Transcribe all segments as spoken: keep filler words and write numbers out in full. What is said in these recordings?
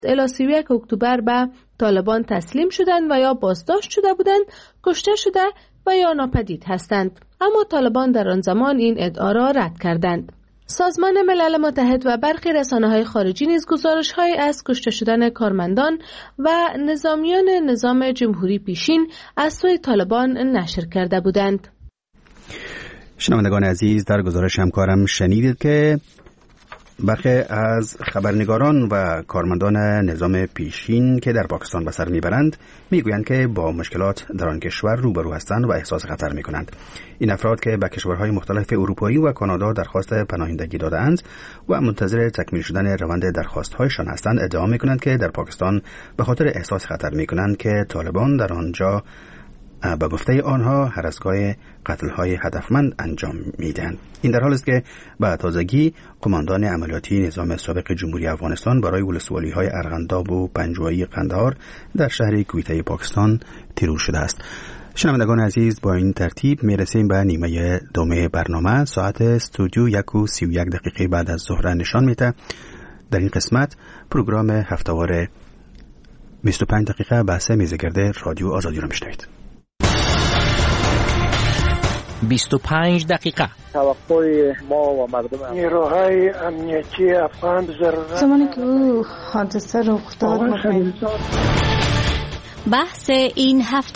الی سی و یک اکتبر به طالبان تسلیم شدند و یا بازداشت شده بودند، کشته شده و یا ناپدید هستند. اما طالبان در آن زمان این ادعا را رد کردند. سازمان ملل متحد و برخی رسانه‌های خارجی نیز گزارش‌هایی از کشته شدن کارمندان و نظامیان نظام جمهوری پیشین از سوی طالبان نشر کرده بودند. شنوندگان عزیز، در گزارش همکارم شنیدید که برخی از خبرنگاران و کارمندان نظام پیشین که در پاکستان به سر میبرند میگویند که با مشکلات در آن کشور روبرو هستند و احساس خطر میکنند. این افراد که به کشورهای مختلف اروپایی و کانادا درخواست پناهندگی داده‌اند و منتظر تکمیل شدن روند درخواست‌هایشان هستند، ادعا میکنند که در پاکستان به خاطر احساس خطر میکنند که طالبان در آنجا به گفته آنها هراسگاه قتل‌های هدفمند انجام میدهند. این در حالی است که به تازگی قماندان عملیاتی نظام سابق جمهوری افغانستان برای ولسوالی‌های ارغنداب و پنجوایی قندهار در شهر کویته پاکستان تیرور شده است. شنوندگان عزیز، با این ترتیب میرسیم به نیمه دوم برنامه. ساعت استودیو یک و سی و یک دقیقه بعد از ظهر نشان میده. در این قسمت پروگرام هفته‌وار بیست و پنج دقیقه بحث میزگرد رادیو آزادی را میشنوید. بیست و پنج دقیقه توقع ما و مردم نیروهای امنیتی افغان ضرورت زمانی که او حادثه رخ داد. بحث این هفته.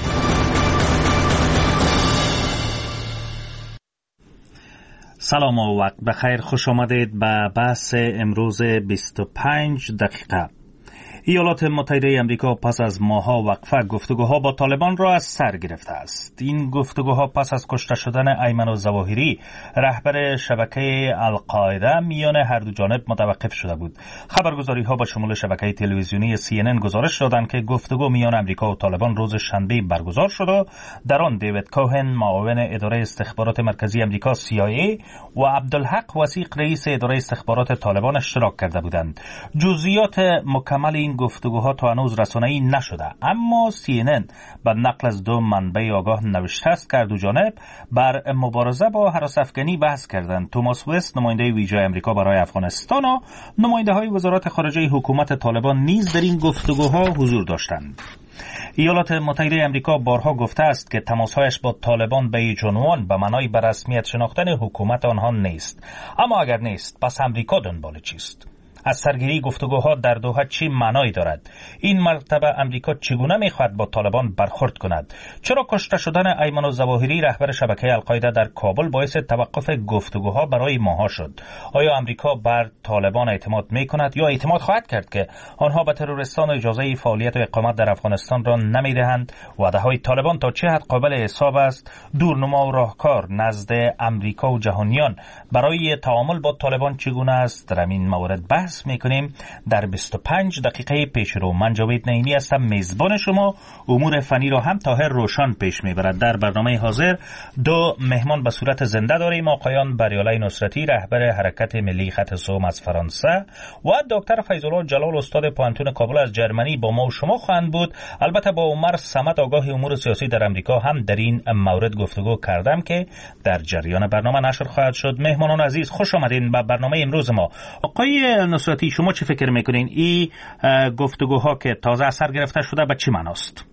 سلام و وقت بخیر، خوش آمدید به بحث امروز بیست و پنج دقیقه. ایالات متحده آمریکا پس از ماه‌ها وقفه گفتگوها با طالبان را از سر گرفته است. این گفتگوها پس از کشته شدن ایمن الظواهری رهبر شبکه القاعده میان هر دو جانب متوقف شده بود. خبرگزاری‌ها با شمول شبکه تلویزیونی سی ان ان گزارش دادند که گفتگو میان آمریکا و طالبان روز شنبه برگزار شد و در آن دیوید کوهن معاون اداره استخبارات مرکزی آمریکا سی آی ای و عبدالحق وثیق رئیس اداره استخبارات طالبان اشتراک کرده بودند. جزئیات مکمل این گفتگوها تا هنوز رسانه‌ای نشده، اما سی ان ان به نقل از دو منبع آگاه نوشته است که دو جانب بر مبارزه با هراس افغانی بحث کردند. توماس وست نماینده ویژه آمریکا برای افغانستان و نماینده‌های وزارت خارجه حکومت طالبان نیز در این گفتگوها حضور داشتند. ایالات متحده آمریکا بارها گفته است که تماسهایش با طالبان به هیچ عنوان به معنای به رسمیت شناختن حکومت آنها نیست. اما اگر نیست، پس آمریکا دنبال چیست؟ از سرگیری گفتگوها در دوحه چی معنایی دارد؟ این مرتبه آمریکا چگونه میخواهد با طالبان برخورد کند؟ چرا کشته شدن ایمن الظواهری رهبر شبکه القاعده در کابل باعث توقف گفتگوها برای ماه‌ها شد؟ آیا آمریکا بر طالبان اعتماد میکند یا اعتماد خواهد کرد که آنها به تروریستان اجازه فعالیت و اقامت در افغانستان را نمیدهند؟ وعده‌های طالبان تا چه حد قابل حساب است؟ دورنما و راهکار نزد آمریکا و جهانیان برای تعامل با طالبان چگونه است؟ در این مورد بحث میکنیم در بیست و پنج دقیقه پیش رو. من جاوید نعیمی هستم، میزبان شما. امور فنی را هم طاهر روشن پیش میبرد. در برنامه حاضر دو مهمان به صورت زنده داریم: آقایان بریالای نصرتی رهبر حرکت ملی خط سوم از فرانسه و دکتر فیض‌الله جلال استاد پوانتون کابل از جرمنی با ما و شما خواهند بود. البته با عمر صمد آگاه امور سیاسی در آمریکا هم در این مورد گفتگو کردم که در جریان برنامه نشر خواهد شد. مهمانان عزیز، خوش آمدین به برنامه امروز ما. آقای نصرتی، شما چه فکر میکنین این گفتگوها که تازه اثر گرفته شده به چی معناست؟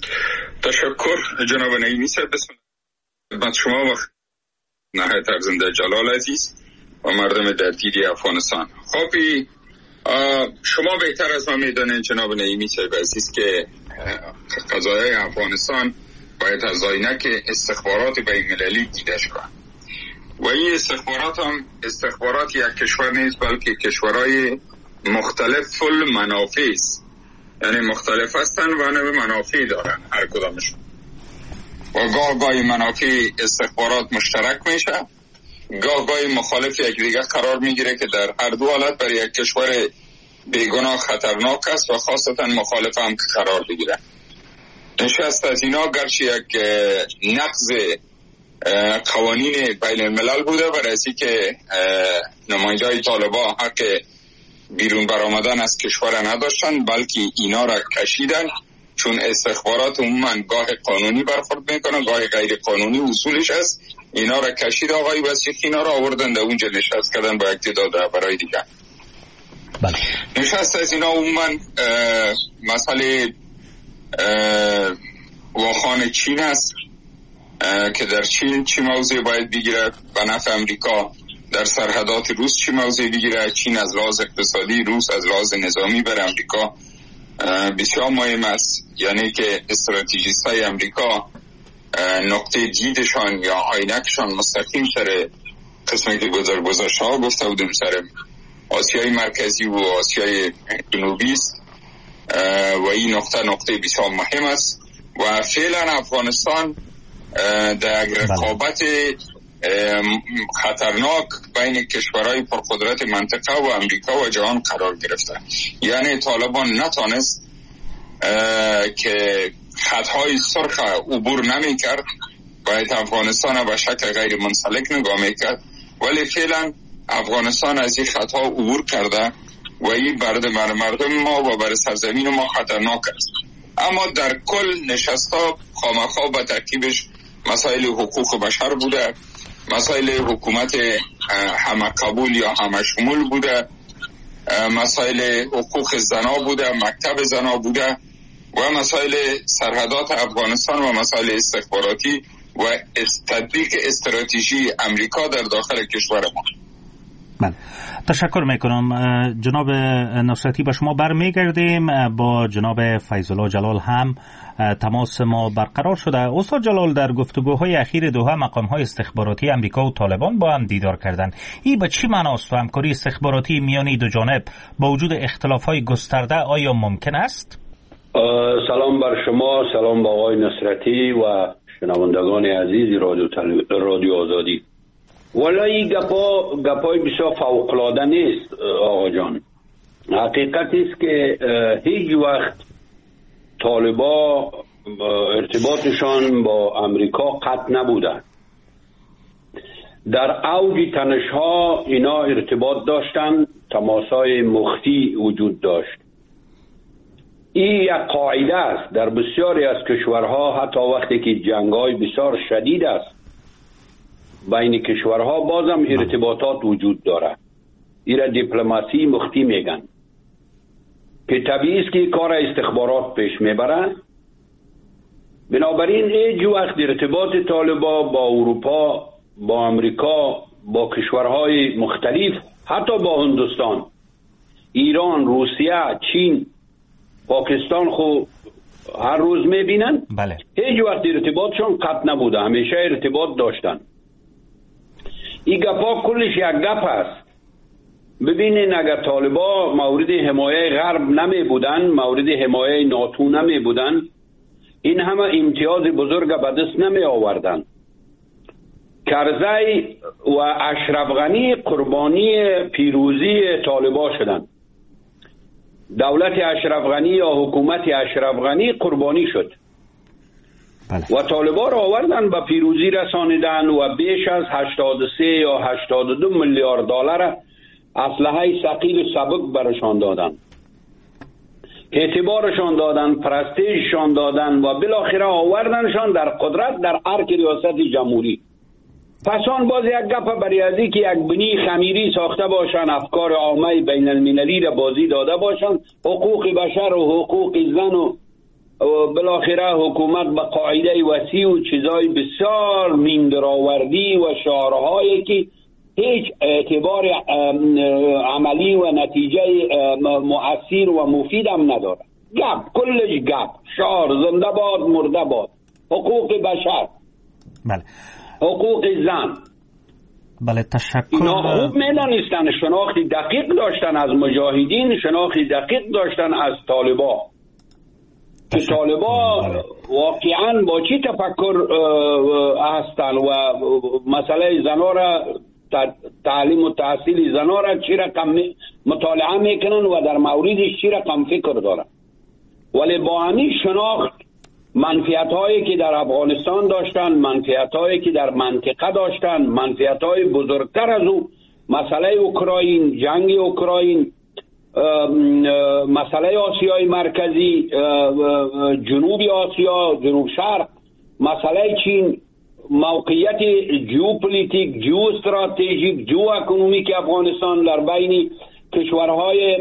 تشکر جناب نعیمی صاحب. بسم الله شما و نهایت ارزنده جلال عزیز و مردم در دیدی افغانستان. خب شما بهتر از ما میدونین جناب نعیمی صاحب عزیز که قضایای افغانستان باید از عینک استخبارات بین‌المللی دیده شود و این استخبارات هم استخبارات یک کشور نیست بلکه کشورهای مختلف المنافع است، یعنی مختلف هستن و نوع منافع دارن هر کدامشون و گاه گاهی منافع استخبارات مشترک میشه، گاه گاهی مخالف یک دیگه قرار میگیره که در هر دو حالت برای یک کشور بیگناه خطرناک است و خاصتا مخالف هم که قرار بگیره. نشست از اینا گرچه یک نقض قوانین بین الملل بوده برای اینکه که نماینده‌های طالبان حق بیرون برآمدن از کشور نداشتن بلکه اینا را کشیدن، چون استخبارات عموما گاه قانونی برخورد میکنن گاه غیر قانونی اصولش است. اینا را کشید آقای وثیق، اینا را آوردن در اونجا نشست کردن با اقتدار برای دیگه. بله. نشست از اینا عموما مسئله واخان چین است که در چین چی موضع باید بگیره، به نفع امریکا در سرحدات روس چی موضع بگیره. چین از لحاظ اقتصادی، روس از لحاظ نظامی بر امریکا بسیار مهم است. یعنی که استراتژیست های امریکا نقطه دیدشان یا عینکشان مستقیم سر قسمی که گذار گذاشته ها گفته بودیم سر آسیای مرکزی و آسیای جنوبی است و این نقطه نقطه بسیار مهم است و فعلا افغانستان در رقابت خطرناک بین کشورهای پرقدرت منطقه و امریکا و جهان قرار گرفته. یعنی طالبان نتانست که خطهای سرخ عبور نمی کرد، باید افغانستان به شکل غیر منسلک نگاه می کرد، ولی فعلا افغانستان از این خطها عبور کرده و این برد مردم ما و بر سرزمین ما خطرناک است. اما در کل نشستا خامخا به ترکیبش مسائل حقوق بشر بوده، مسائل حکومت همه قبول یا همه شمول بوده، مسائل حقوق زنا بوده، مکتب زنا بوده و مسائل سرحدات افغانستان و مسائل استخباراتی و تطبیق استراتژی امریکا در داخل کشور ما. بله، تشکر میکنم جناب نصرتی. با شما برمیگردیم. با جناب فیض الله جلال هم تماس ما برقرار شده. استاد جلال، در گفتگوهای اخیر دوها مقام‌های استخباراتی امریکا و طالبان با هم دیدار کردند. این به چی معناست و همکاری استخباراتی میان دو جانب با وجود اختلاف‌های گسترده آیا ممکن است؟ سلام بر شما، سلام با آقای نصرتی و شنوندگان عزیز رادیو رادیو آزادی. والا این گپا گپای بسیار فوق‌العاده نیست آقا جان. حقیقت است که هیچ وقت طالبا ارتباطشان با امریکا قطع نبوده. در اوج تنش‌ها اینا ارتباط داشتن، تماس‌های مخفی وجود داشت. این یک قاعده است در بسیاری از کشورها، حتی وقتی که جنگ‌های بسیار شدید است بین کشورها بازم ارتباطات وجود داره. این را دیپلماسی مخفی میگن که طبیعی است که کار استخبارات پیش میبره. بنابراین هیچ وقت ارتباط طالبا با اروپا، با امریکا، با کشورهای مختلف، حتی با هندوستان، ایران، روسیه، چین، پاکستان خو هر روز میبینن. بله. هیچ وقت ارتباطشون قطع نبوده، همیشه ارتباط داشتن. این گپا کلش یک گپ است. ببینین اگر طالبا مورد حمایه غرب نمی بودن، مورد حمایه ناتو نمی بودن، این همه امتیاز بزرگ به دست نمی آوردن. کرزی و اشرف غنی قربانی پیروزی طالبا شدن. دولت اشرف غنی یا حکومت اشرف غنی قربانی شد. بله. و طالبا را آوردن به پیروزی رسانیدن و بیش از هشتاد و سه یا هشتاد و دو میلیارد دلار اسلحه ثقیل سبک برشان دادن، اعتبارشان دادن، پرستیژشان دادن و بالاخره آوردنشان در قدرت در ارک ریاست جمهوری. پسان باز یک گپ بریازی که یک بنی خمیری ساخته باشن، افکار عامه بین المللی را بازی داده باشن، حقوق بشر و حقوق زن و بالاخره حکومت به قاعده وسیع و چیزای بسیار میندراوردی و شعارهایی که هیچ اعتبار عملی و نتیجه مؤثر و مفید هم نداره. گپ، کلش گپ، شعار، زنده باد مرده باد، حقوق بشر، بله، حقوق زن. بله، تشکر. اینا خوب میدانستن، شناختی دقیق داشتن از مجاهدین، شناختی دقیق داشتن از طالبا که طالبا واقعا با چی تفکر هستن و مسئله زنا را، تعلیم و تحصیل زنا را چی رقم مطالعه میکنن و در موردش چی رقم فکر دارن. ولی با همین شناخت منفیت هایی که در افغانستان داشتن، منفیت هایی که در منطقه داشتن، منفیت های بزرگتر از او، مسئله اوکراین، جنگ اوکراین، مسئله آسیای مرکزی، جنوب آسیا، جنوب شرق، مسئله چین، موقعیت جیوپولیتیک، جیو استراتژیک، جیو اکونومیک افغانستان در بین کشورهای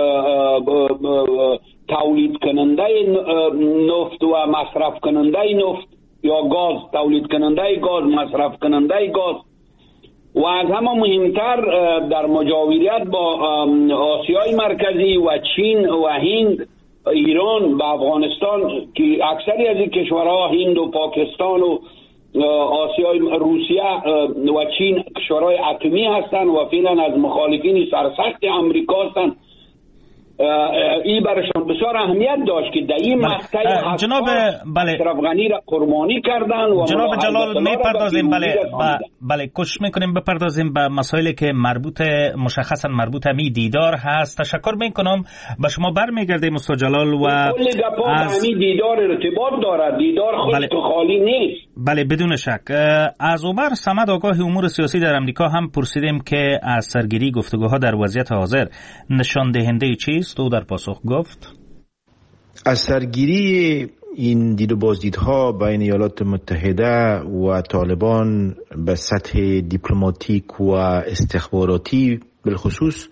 تولید کننده نفت و مصرف کننده نفت یا گاز، تولید کننده گاز، مصرف کننده گاز، و از همه مهمتر در مجاورت با آسیای مرکزی و چین و هند، ایران و افغانستان که اکثری از این کشورها هند و پاکستان و آسیای روسیه و چین کشورهای اتمی هستند و فعلا از مخالفین سرسخت امریکا هستند. این برشان بسیار اهمیت داشت که در این مقطع جناب بله اشرف غنی را قربانی کردن و جناب جلال میپردازیم بله بله کوشش میکنیم بپردازیم به مسائلی که مربوط مشخصا مربوط می دیدار هست. تشکر میکنم. به شما برمیگردیم استاد جلال و کل گپا از به دیدار ارتباط دارد. دیدار خود بله. خالی نیست. بله بدون شک. از عمر صمد آگاه امور سیاسی در امریکا هم پرسیدیم که از سرگیری گفتگوها در وضعیت حاضر نشان دهنده چیست؟ او در پاسخ گفت از سرگیری این دید و بازدیدها بین ایالات متحده و طالبان به سطح دیپلماتیک و استخباراتی بالخصوص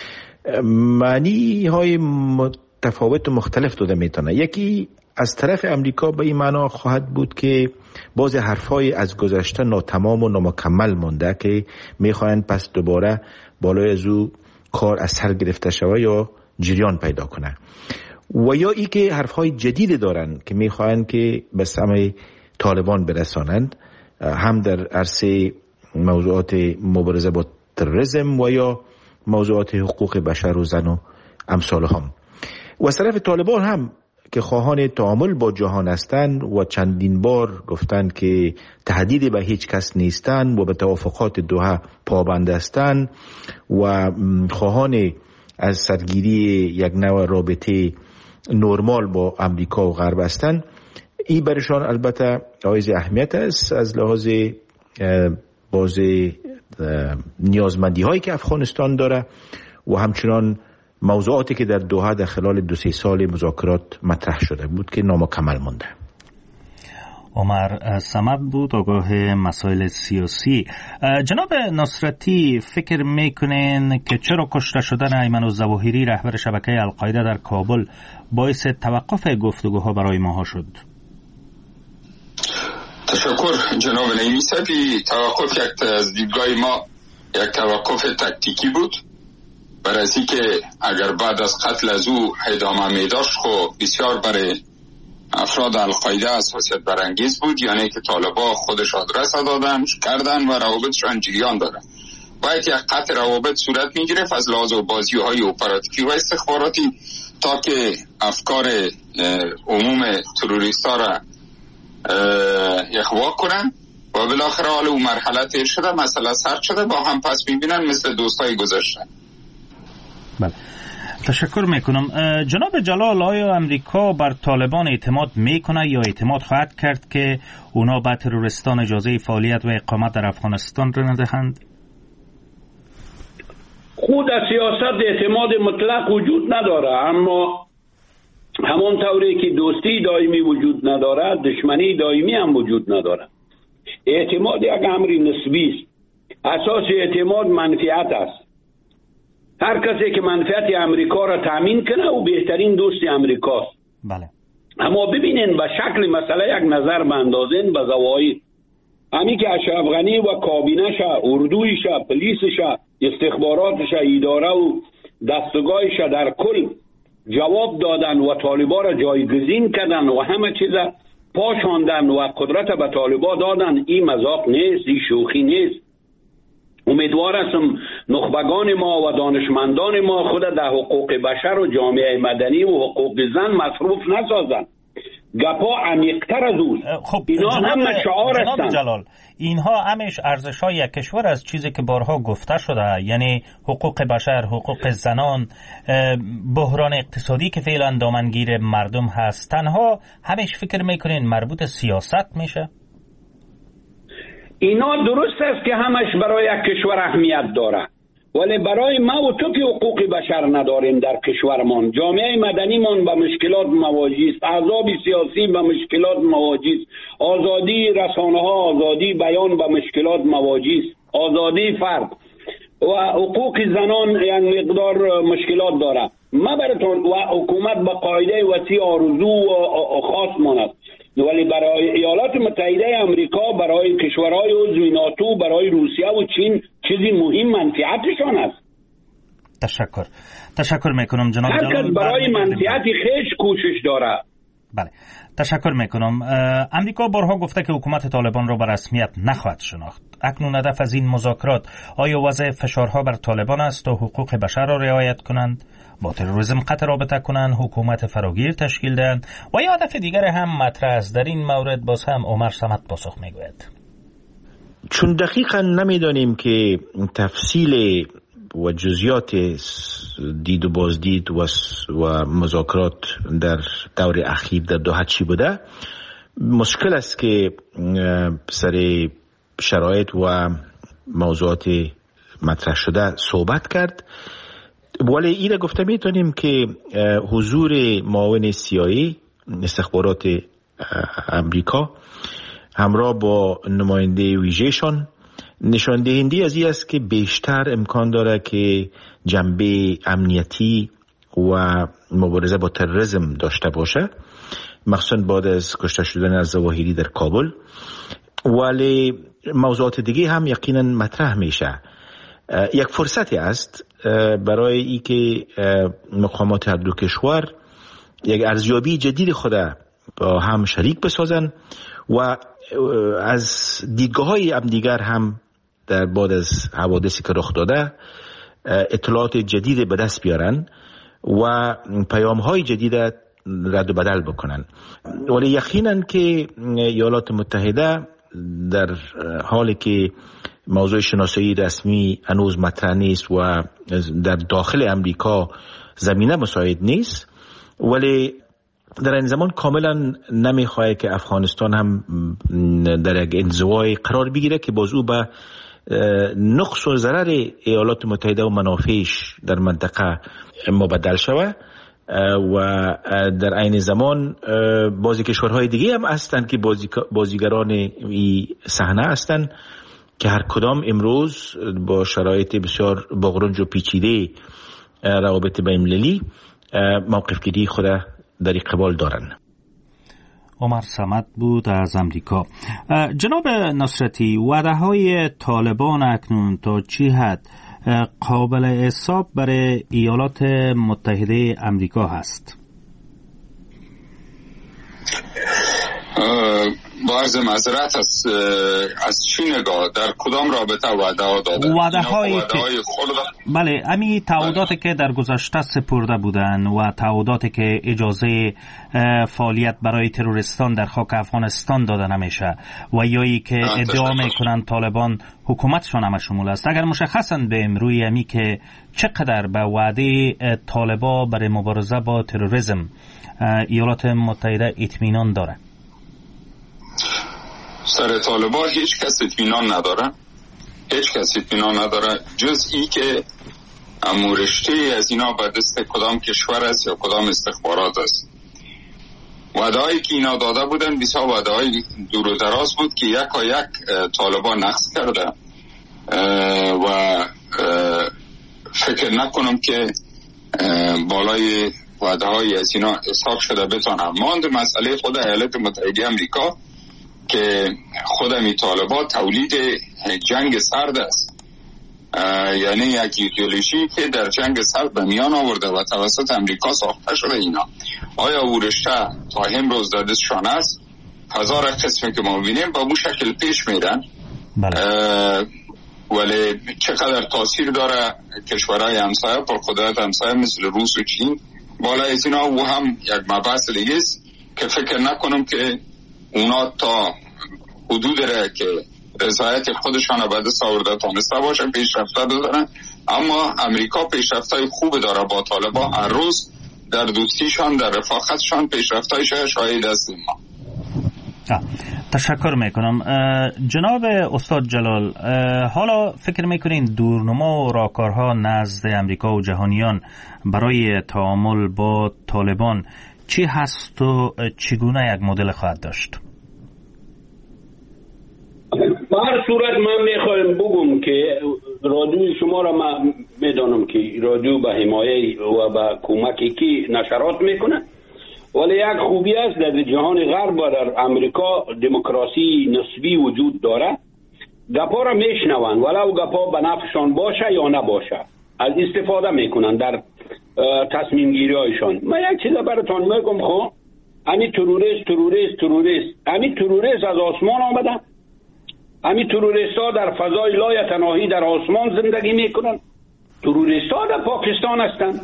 معنی های متفاوت و مختلف داده میتونه. یکی از طرف امریکا به این معنا خواهد بود که باز حرفای از گذشته ناتمام و نامکمل مونده که میخواهند پس دوباره بالای از او کار از سر گرفته شود یا جریان پیدا کنه، و یا ای که حرفهای جدید دارن که میخواهند که به سمع طالبان برسانند، هم در عرصه موضوعات مبارزه با تروریسم و یا موضوعات حقوق بشر و زن و امثال هم. و از طرف طالبان هم که خواهان تعامل با جهان هستند و چندین بار گفتند که تهدید به هیچ کس نیستند و به توافقات دوحه پابند هستند و خواهان از سرگیری یک نوع رابطه نرمال با امریکا و غرب هستند. این برشان البته حائز اهمیت است از لحاظ باز نیازمندی هایی که افغانستان داره و همچنان موضوعاتی که در دوحه در خلال دو سه سال مذاکرات مطرح شده بود که نامکمل مونده. عمر صمد بود آگاه مسائل سیاسی. جناب نصرتی فکر میکنین که چرا کشته شدن ایمن الظواهری رهبر شبکه القاعده در کابل باعث توقف گفتگوها برای ماها شد؟ تشکر جناب نعیمی صاحبی. توقف یک از دیدگاه ما یک توقف تکتیکی بود، برای از که اگر بعد از قتل از او ادامه می داشت خب بسیار برای افراد القاعده حساسیت برانگیز بود، یعنی که طالبا خودش آدرس دادن کردن و روابطشان جریان دادن. باید یک قطع روابط صورت می گرفت از لحاظ بازی های اپراتیکی و استخباراتی تا که افکار عموم تروریست ها را اخوا کنن و بالاخره حال اون مرحله تیر شده، مسئله سرد شده، با هم پس می بینن مثل دوستای گذشته. بله تشکر میکنم. جناب جلال آیا امریکا بر طالبان اعتماد میکنه یا اعتماد خواهد کرد که اونا به تروریستان اجازه فعالیت و اقامت در افغانستان را ندهند؟ خود از سیاست اعتماد مطلق وجود نداره، اما همون طوری که دوستی دائمی وجود نداره دشمنی دائمی هم وجود نداره. اعتماد یک امر نسبی است. اساس اعتماد منفعت است. هر کسی که منفعت امریکا را تامین کنه او بهترین دوست امریکاست. بله. اما ببینین به شکل مسئله یک نظر بندازین به زواید. همین که اشرف غنی و کابینش، اردویش، پلیسش، استخباراتش، اداره و دستگاهش در کل جواب دادن و طالبا را جایگزین کردن و همه چیز پاشاندن و قدرت به طالبا دادن. این مذاق نیست، این شوخی نیست. امیدوار هستم نخبگان ما و دانشمندان ما خود در حقوق بشر و جامعه مدنی و حقوق زن مصروف نسازن. گپا عمیق‌تر از اوست. خب اینا جناب هم شعار هستن. جناب جلال اینها همش ارزش‌های یک کشور از چیزی که بارها گفته شده، یعنی حقوق بشر، حقوق زنان، بحران اقتصادی که فعلا دامنگیر مردم هست، تنها همش فکر میکنین مربوط سیاست میشه؟ اینا درست است که همش برای یک کشور اهمیت داره، ولی برای ما و تو که حقوق بشر نداریم در کشورمان، جامعه مدنیمان با مشکلات مواجه است، احزاب سیاسی با مشکلات مواجه است، آزادی رسانه ها، آزادی بیان با مشکلات مواجه است، آزادی فرد. و حقوق زنان یک مقدار مشکلات داره. ما براتون و حکومت با قاعده وسیع آرزو و خاص ماند، ولی برای ایالات متحده آمریکا، برای کشورهای عضو ناتو، برای روسیه و چین چیزی مهم منفعتشان است. تشکر تشکر میکنم جناب جلال. هر کس برای منفعت خیش کوشش داره. بله تشکر میکنم. امریکا بارها گفته که حکومت طالبان را به رسمیت نخواهد شناخت. اکنون هدف از این مذاکرات آیا وضع فشارها بر طالبان است تا حقوق بشر را رعایت کنند، با تروریسم قطع رابطه کنند، حکومت فراگیر تشکیل دهند، و یا هدف دیگر هم مطرح است؟ در این مورد باز هم عمر صمد پاسخ میگوید. چون دقیقا نمیدانیم که تفصیل و جزئیات دید و بازدید و, و مذاکرات در دور اخیر در دوحه چی بوده، مشکل است که سر شرایط و موضوعات مطرح شده صحبت کرد. ولی این گفته میتونیم که حضور معاون سی آی ای استخبارات امریکا همراه با نماینده ویژه‌شان نشان دهنده از این است که بیشتر امکان داره که جنبه امنیتی و مبارزه با تروریسم داشته باشه، مخصوصا بعد از کشته شدن از ظواهری در کابل. ولی موضوعات دیگه هم یقینا مطرح میشه. یک فرصتی است برای ای که مقامات هر دو کشور یک ارزیابی جدید خود با هم شریک بسازن و از دیدگاه های هم دیگر هم در بعد از حوادثی که رخ داده اطلاعات جدید به دست بیارن و پیام های جدید رد و بدل بکنن. ولی یقینا که ایالات متحده در حالی که موضوع شناسایی رسمی هنوز مطرح نیست و در داخل امریکا زمینه مساعد نیست، ولی در این زمان کاملا نمیخواه که افغانستان هم در یک انزوای قرار بگیره که باز او به نقص و ضرر ایالات متحده و منافعش در منطقه مبدل شوه. و در عین زمان بازی کشورهای دیگه هم هستند که بازیگران این صحنه هستند که هر کدام امروز با شرایط بسیار باغرنج و پیچیده روابط بین‌المللی موقف گیری خود در اقبال دارن. عمر صمد بود از امریکا. جناب نصرتی، وعده های طالبان اکنون تا چی حد قابل حساب برای ایالات متحده امریکا هست؟ با عرض معذرت از از چی نگاه در کدام رابطه وعده ها داده؟ وعده های بله، امی تعهداتی که در گذشته سپرده بودن و تعهداتی که اجازه فعالیت برای تروریستان در خاک افغانستان داده نمیشه و یایی که ادعا میکنن طالبان حکومتشان هم شمول است، اگر مشخصا به امروی امی که چقدر به وعده طالبان برای مبارزه با تروریسم ایالات متحده اطمینان داره؟ سر طالبان هیچ کس اطمینان نداره، هیچ کس اطمینان نداره جز ای که امورشته از اینا به دست کدام کشور است یا کدام استخبارات است. وعده‌هایی که اینا داده بودن بسیار وعده‌های دور و دراز بود که یک و یک طالبان نقض کرده و فکر نکنم که بالای وعده‌های از اینا حساب شده بتونه. ماند مسئله خود ایالات متحده آمریکا که خودمی طالبان تولید جنگ سرد است، یعنی یک ایدئولوژی که در جنگ سرد به میان آورده و توسط امریکا ساخته شده. اینا آیا او رشته تا امروز در دستشان است؟ هزار قسمی که ما بینیم با اون شکل پیش میرن. ولی چقدر تاثیر داره کشورهای همسایه پر قدرت همسایه مثل روس و چین بالای از اینا، او هم یک مبحث دیگه است که فکر نکنم که اونا تا حدود را که رضایت خودشان رو به دست آورده تانسته باشن پیشرفته دارن. اما امریکا پیشرفتای خوب داره با طالبان، هر روز در دوستیشان در رفاقتشان پیشرفتای شاهد هستیم ما. تشکر میکنم. جناب استاد جلال، حالا فکر میکنین دورنما و راهکارها نزد امریکا و جهانیان برای تعامل با طالبان چی هست و چگونه یک مدل خواهد داشت؟ به هر صورت من میخوایم بگم که رادیو شما را من میدانم که رادیو به حمایه و به کمکی کی نشرات میکنه، ولی یک خوبی است در جهان غرب و در امریکا دموکراسی نسبی وجود داره. گپا را میشنون ولو گپا به نفعشان باشه یا نباشه، از استفاده میکنن در تصمیم گیری هایشان. من یک چیز براتون میگم، خب امی تروریست تروریست تروریست امی تروریست از آسمان آمده، امی تروریست ها در فضای لایتناهی در آسمان زندگی میکنن. تروریست ها در پاکستان هستند.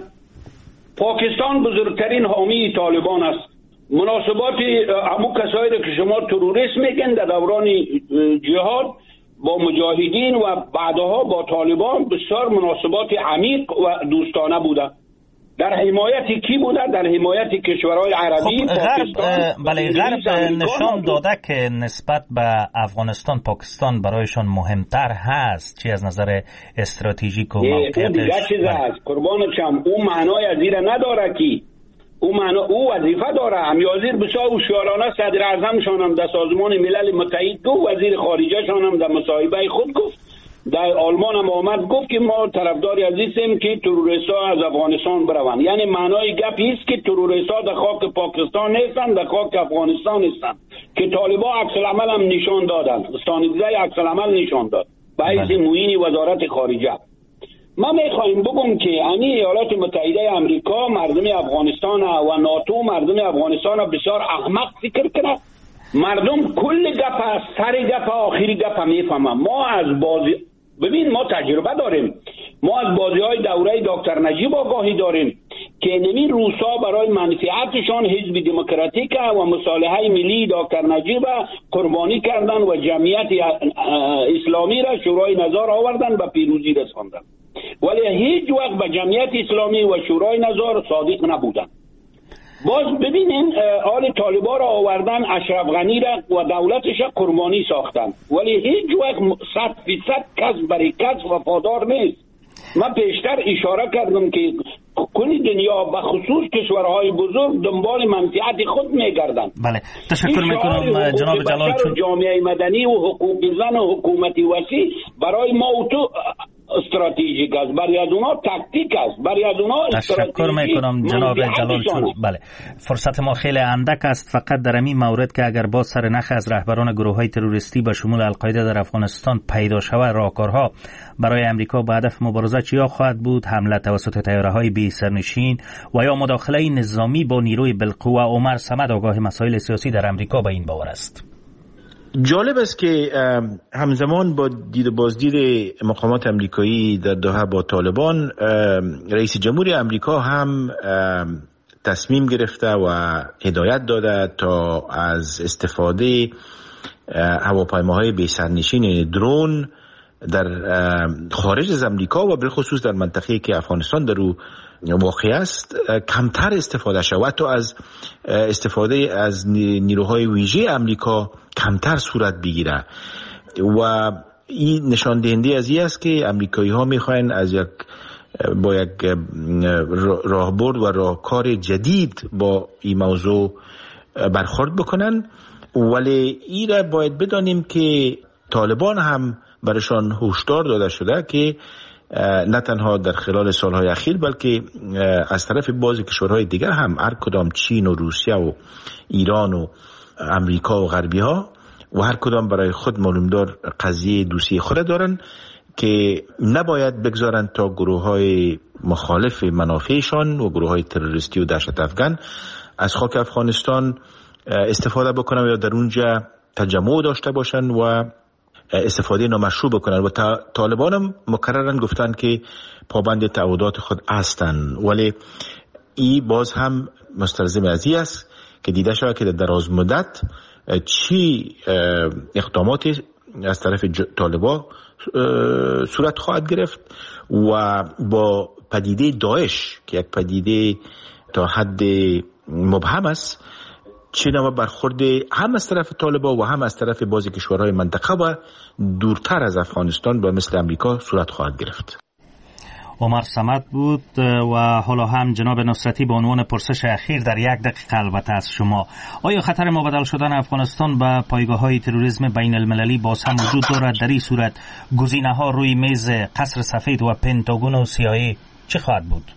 پاکستان بزرگترین حامی طالبان است. مناسبات همو کسایی که شما تروریست میگن در دوران جهاد با مجاهدین و بعدها با طالبان بسیار مناسبات عمیق و دوستانه بوده. در حمایت کی بوده؟ در حمایت کشورهای عربی. خب غرب بله غرب نشان داده که نسبت به افغانستان پاکستان برایشان مهمتر هست، چی از نظر استراتژیک و موقعیتش. دیگه چیز هست قربانشم، اون معنای از این نداره که او معنا او وظیفه داره. امیازیر بسیار هوشیارانه صدر اعظمشان هم در سازمان ملل متحد گفت، وزیر خارجه شان هم در مصاحبه خود گفت، در آلمان هم آمد گفت که ما طرفداری از هستیم که تروریست‌ها از افغانستان بروند. یعنی معنای گپی است که تروریست‌ها در خاک پاکستان نیستند، در خاک افغانستان هستند که طالبان عکس العمل هم نشان دادند. استانیزه عکس العمل نشان داد به حیث معین وزارت خارجه. ما میخوایم بگم که امی ایالات متحده امریکا مردم افغانستان و ناتو مردم افغانستان بسیار احمق فکر کنه. مردم کل گپ سر گپ آخری گپ میفهمن. ما از بازی ببین ما تجربه داریم، ما از بازی های دوره دکتر نجیب آگاهی داریم که نمی روسا برای منفعتشان حزب دموکراتیک و مصالحه ملی دکتر نجیب قربانی کردن و جمعیت اسلامی را شورای نظار آوردن و پیروزی رساندن، ولی هیچ وقت به جمعیت اسلامی و شورای نظار صادق نبودن. باز ببینین آل طالبان را آوردن، اشرف غنی را و دولتش را قربانی ساختن، ولی هیچ وقت صد فیصد کس برای کس وفادار نیست. من پیشتر اشاره کردم که کل دنیا به خصوص کشورهای بزرگ دنبال منفعت خود میگردن. بله تشکر میکنم جناب جلال. چون جامعه مدنی و حقوق زن و حکومتی وسیع برای ما و تو استراتژیک است، برای از اونا تاکتیک است، برای از اونا استراتژی. تشکر میکنم جناب جلال. چون بله فرصت ما خیلی اندک است، فقط در این مورد که اگر با سر نخ از رهبران گروه‌های تروریستی به شمول القاعده در افغانستان پیدا شود، راهکارها برای امریکا با هدف مبارزه چیا خواهد بود؟ حمله توسط طیاره‌های بی سرنشین و یا مداخله نظامی با نیروی بالقوه؟ عمر صمد آگاه مسائل سیاسی در امریکا به این باور است. جالب است که همزمان با دید و بازدید مقامات امریکایی در دوحه با طالبان، رئیس جمهوری امریکا هم تصمیم گرفته و هدایت داده تا از استفاده هواپیماهای بی سرنشین درون در خارج از امریکا و بالخصوص در منطقه‌ای که افغانستان در او واقع است کمتر استفاده شود، حتی از استفاده از نیروهای ویژه امریکا کمتر صورت بگیره. و این نشان دهنده از این است که امریکایی ها میخواین از یک با یک راهبرد و راهکار جدید با این موضوع برخورد بکنن. ولی این را باید بدانیم که طالبان هم برشان هشدار داده شده که نه تنها در خلال سالهای اخیر بلکه از طرف بعضی کشورهای دیگر هم، هر کدام چین و روسیه و ایران و امریکا و غربی ها و هر کدام برای خود معلومدار قضیه دوستی خود دارن که نباید بگذارن تا گروه های مخالف منافعشان و گروه های تروریستی و دهشت افغان از خاک افغانستان استفاده بکنن یا در اونجا تجمع داشته باشن و استفاده نامشروع بکنن. و طالبان هم مکررن گفتن که پابند تعهدات خود هستن، ولی ای باز هم مستلزم از این است که دیده شود که در دراز مدت چی اقداماتی از طرف طالبان صورت خواهد گرفت و با پدیده داعش که یک پدیده تا حد مبهم است چه نوع برخورد هم از طرف طالبان و هم از طرف بعضی کشورهای منطقه و دورتر از افغانستان و مثل امریکا صورت خواهد گرفت. عمر صمد بود و حالا هم جناب نصرتی به عنوان پرسش اخیر در یک دقیقه البته از شما، آیا خطر مبادل شدن افغانستان به پایگاه‌های تروریسم بین المللی باز هم وجود دارد؟ در این صورت گزینه‌ها روی میز قصر سفید و پنتاگون و سی آی ای چه خواهد بود؟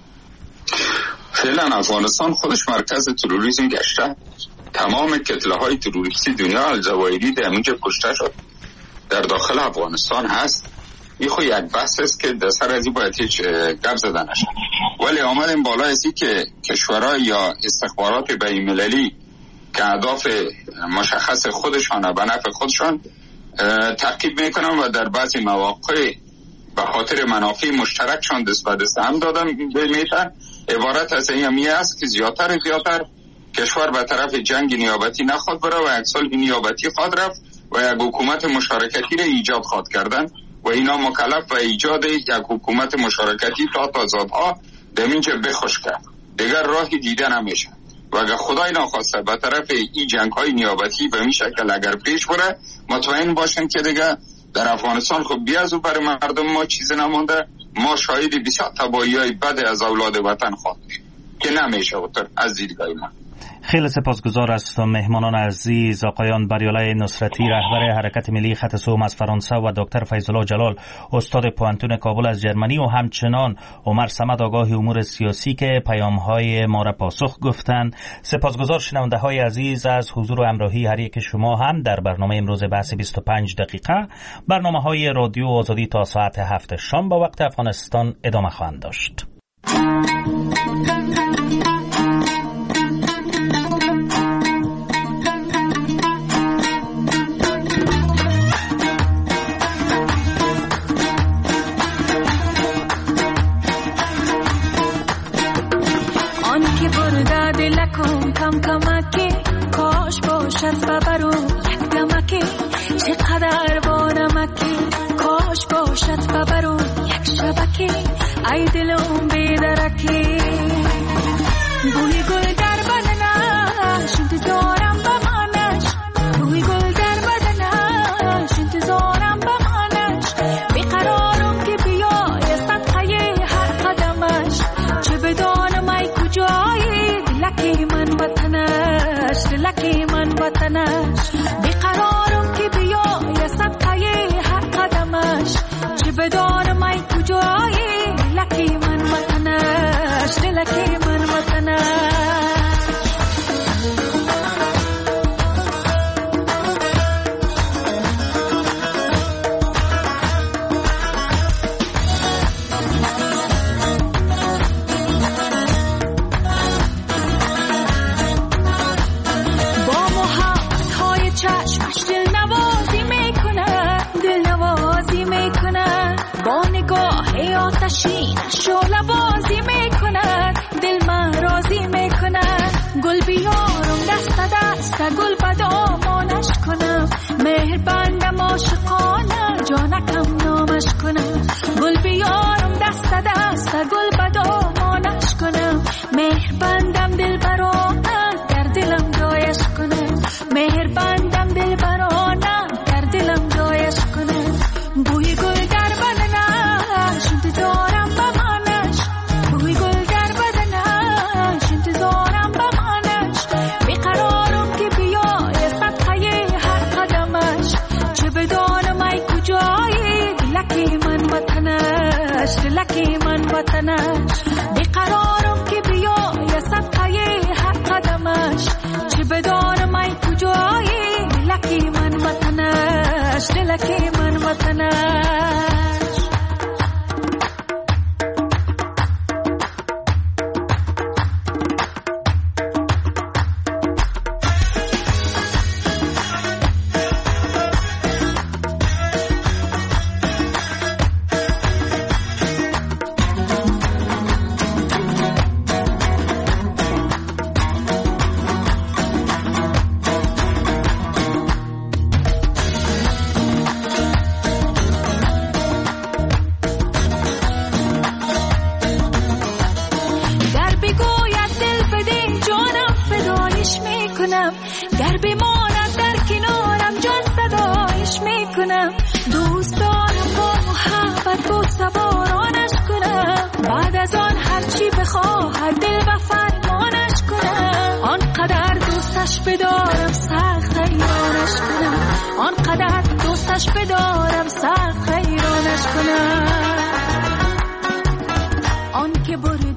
فعلا افغانستان خودش مرکز تروریسم گشته. تمام کتله‌های تروریستی دنیا الجزایری در اونجا کشته شد، در داخل افغانستان هست. این خو یک بحث است که در سر از این باید هیچ گپ زده نشه، ولی آمدیم بالا ازی که کشورها یا استخبارات بین المللی که اهداف مشخص خودشان به نفع خودشان تعقیب میکنن و در بعضی مواقع به خاطر منافع مشترکشان دست به دست هم دادن میتن. عبارت از این همیه است که زیادتر زیادتر کشور به طرف جنگ نیابتی نخواد بره و یک سال نیابتی خواد رفت و یک حکومت مشارکتی را ایجاد خواد کردن و اینا مکلف به ایجاد یک حکومت مشارکتی تا تازادها در اینجا بخوش کرد. دیگر راهی دیده نمیشه و اگر خدای ناخواسته به طرف این جنگ های نیابتی به این شکل اگر پیش بره، مطمئن باشن که دیگر در افغانستان خب بیازو برای مردم ما چیز نمانده. ما شاهد بسیار تباهی های بد از اولاد وطن خواهیم که نمیشه اوتر از دیدگاه ما. خیلی سپاسگزار از مهمانان عزیز، آقایان بریالای نصرتی رهبر حرکت ملی خط سوم از فرانسه و دکتر فیض‌الله جلال استاد پوانتون کابل از جرمنی و همچنان عمر صمد آگاه امور سیاسی که پیام‌های ما را پاسخ گفتند. سپاسگزار شنونده‌های عزیز از حضور و همراهی هر یک شما هم در برنامه امروز بحث بیست و پنج دقیقه. برنامه‌های رادیو آزادی تا ساعت هفت شام با وقت افغانستان ادامه خواهند داشت. کم کمکی کاش باشد ببرو یک دمکی چقدر بانمکی کاش باشد ببرو یک شبکی ای دلم بیدرکی بوی گل در بدنش انتظارم بمانش بوی گل در بدنش انتظارم بمانش بیقرارم که بیای صدقه هر قدمش چه بدانم ای کجایی لکی من وطنش لکی من وطنش بیقرارم که بیای صدقه هر قدمش چه بدانم ای کجایی لکی من وطنش لکی من وطنش. شعله بازی میکنن دل من راضی میکنن گل بیارم دست دست گل بدامانش کنم مهر بندم عاشقانه جانکم نامش کنم گل بیارم دست دست گل بدامانش کنم مهر بندم دل برانه در دلم جایش کنم مهر بندم دل برانه در دلم جایش کنم بوی گل در بدنش انتظارم بمانش بوی گل در بدنش انتظارم بمانش بیقرارم که بیای صدقه هر قدمش چه بدانم ای کجایی لکی من وطنش لکی من وطنش بیقرارم که بیای صدقه هر قدمش چه بدانم ای کجایی لکی من وطنش لکی من وطنش. گر بماند در کنارم جان فدایش میکنم دوست دارم با محبت با سوارانش کنم بعد از آن هرچی بخواهد دل و فرمانش کنم. آنقدر دوستش بدارم سخت حیرانش کنم. آنقدر دوستش بدارم سخت حیرانش کنم. آن که بری